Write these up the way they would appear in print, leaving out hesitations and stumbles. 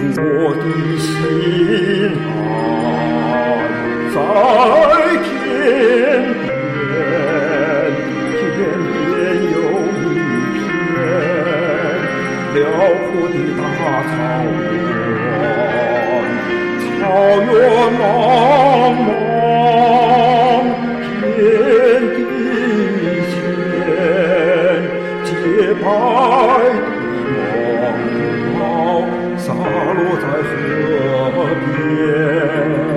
我的心啊，在天边，天边有一片辽阔的大草原，草原茫茫，天地间，洁白的蒙毛洒落在河边。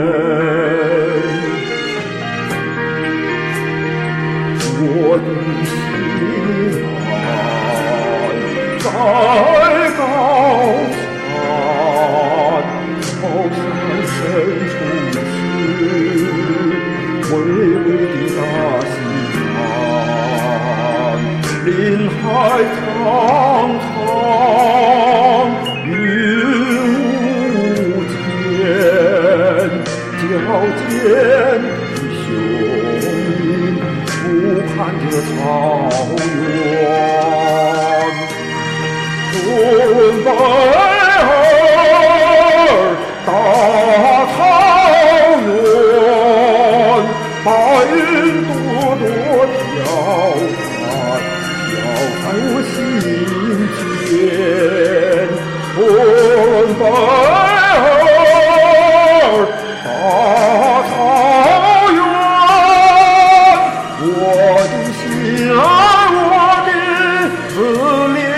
我的心啊，在高山，高山深处是巍巍的大西洋，林海苍苍，云无间，矫健的雄鹰俯瞰着草原，准备儿大草原，白云朵朵飘在我心间，准备儿大草原，我的心爱，我的自恋。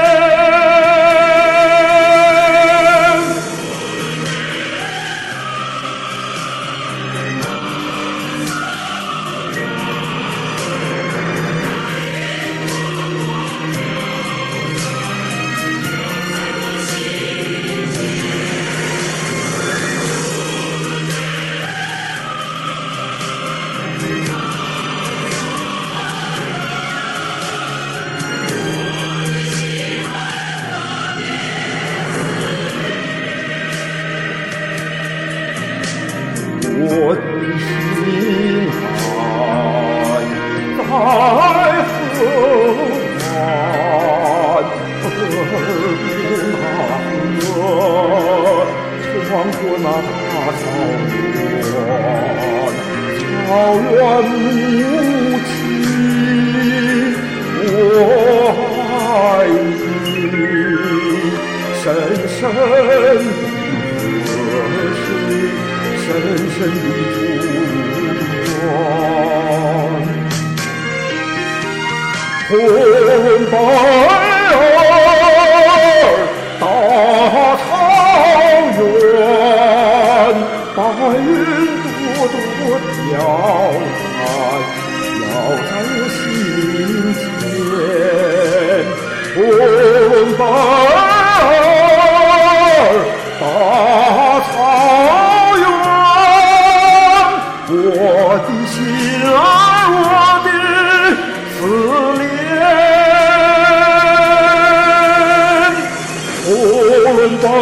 我的心海在河岸，穿过那大草原，草原母亲，我爱你，深深的河水。深深的祝愿，红白儿大草原，白云朵朵飘在我心间，红白儿大草原。我的心爱，我的自恋，红白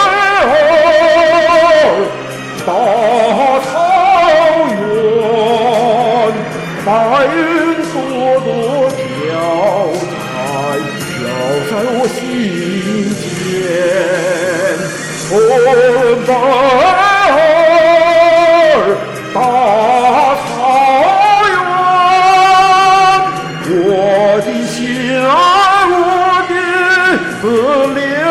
儿大草原，白云朵朵飘在我心间，红白儿大草原，我的心爱，我的自恋。